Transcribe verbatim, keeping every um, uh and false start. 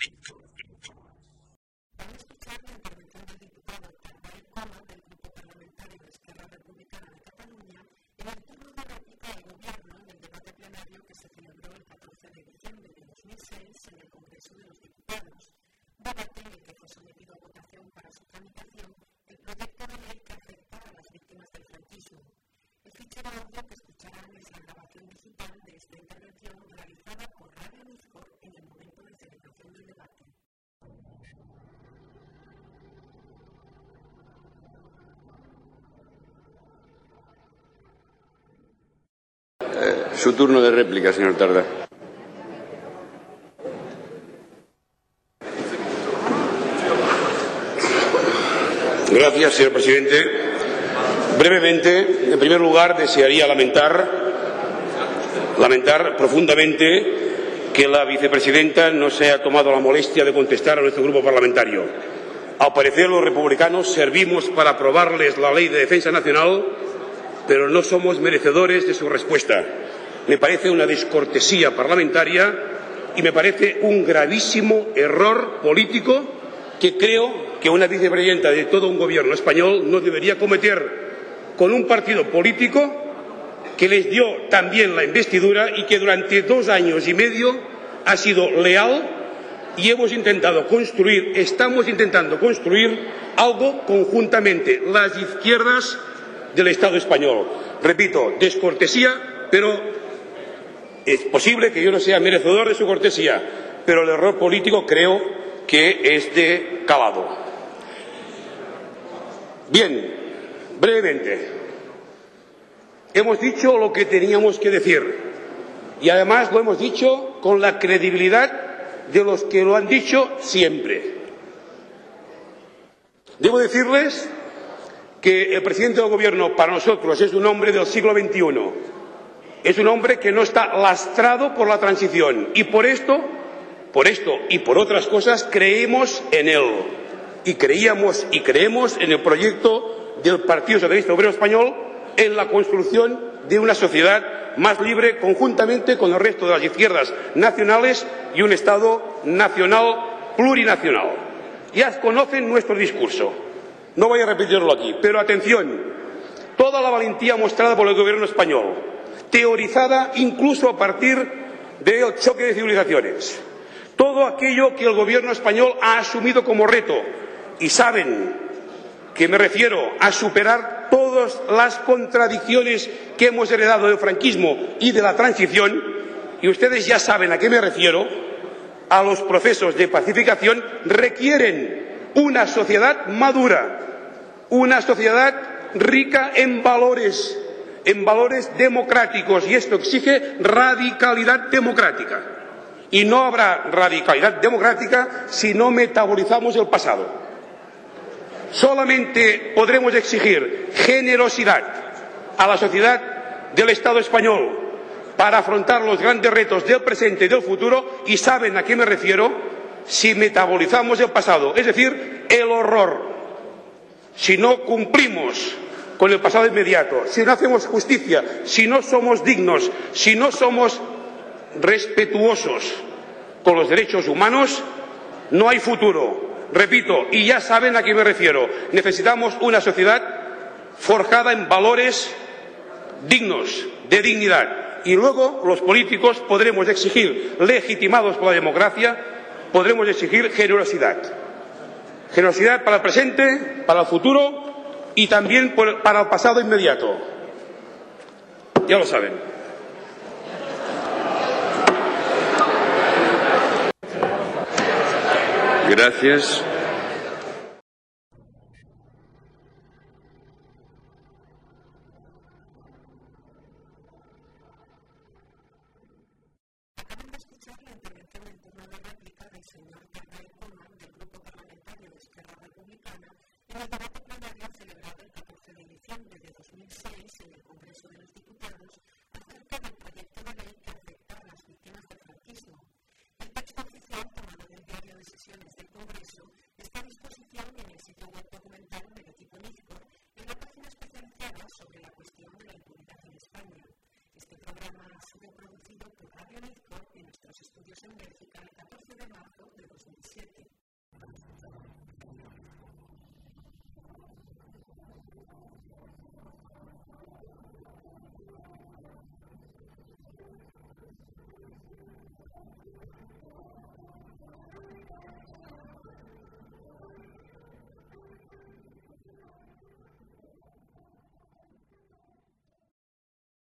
Su turno de réplica, señor Tardá. Gracias, señor presidente. Brevemente, en primer lugar, desearía lamentar, lamentar profundamente que la vicepresidenta no se haya tomado la molestia de contestar a nuestro grupo parlamentario. Al parecer, los republicanos servimos para aprobarles la Ley de Defensa Nacional, pero no somos merecedores de su respuesta. Me parece una descortesía parlamentaria y me parece un gravísimo error político que creo que una vicepresidenta de todo un gobierno español no debería cometer con un partido político que les dio también la investidura y que durante dos años y medio ha sido leal y hemos intentado construir, estamos intentando construir algo conjuntamente las izquierdas del Estado español. Repito, descortesía, pero es posible que yo no sea merecedor de su cortesía, pero el error político creo que es de calado. Bien, brevemente, hemos dicho lo que teníamos que decir y además lo hemos dicho con la credibilidad de los que lo han dicho siempre. Debo decirles que el presidente del Gobierno para nosotros es un hombre del siglo veintiuno. Es un hombre que no está lastrado por la transición y por esto, por esto y por otras cosas creemos en él y creíamos y creemos en el proyecto del Partido Socialista Obrero Español en la construcción de una sociedad más libre conjuntamente con el resto de las izquierdas nacionales y un Estado nacional plurinacional. Ya conocen nuestro discurso, no voy a repetirlo aquí, pero atención, toda la valentía mostrada por el Gobierno español, teorizada incluso a partir del choque de civilizaciones. Todo aquello que el Gobierno español ha asumido como reto, y saben que me refiero a superar todas las contradicciones que hemos heredado del franquismo y de la transición, y ustedes ya saben a qué me refiero, a los procesos de pacificación, requieren una sociedad madura, una sociedad rica en valores, en valores democráticos, y esto exige radicalidad democrática. Y no habrá radicalidad democrática si no metabolizamos el pasado. Solamente podremos exigir generosidad a la sociedad del Estado español para afrontar los grandes retos del presente y del futuro, y saben a qué me refiero, si metabolizamos el pasado, es decir, el horror. Si no cumplimos con el pasado inmediato, si no hacemos justicia, si no somos dignos, si no somos respetuosos con los derechos humanos, no hay futuro. Repito, y ya saben a qué me refiero, necesitamos una sociedad forjada en valores dignos, de dignidad. Y luego los políticos podremos exigir, legitimados por la democracia, podremos exigir generosidad. Generosidad para el presente, para el futuro y también para el pasado inmediato. Ya lo saben. Gracias. Acaban de escuchar la intervención en turno de réplica del señor Tardá Coman, del Grupo Parlamentario de Esquerra Republicana, en el debate plenario celebrado el catorce de diciembre de dos mil seis en el Congreso de los Diputados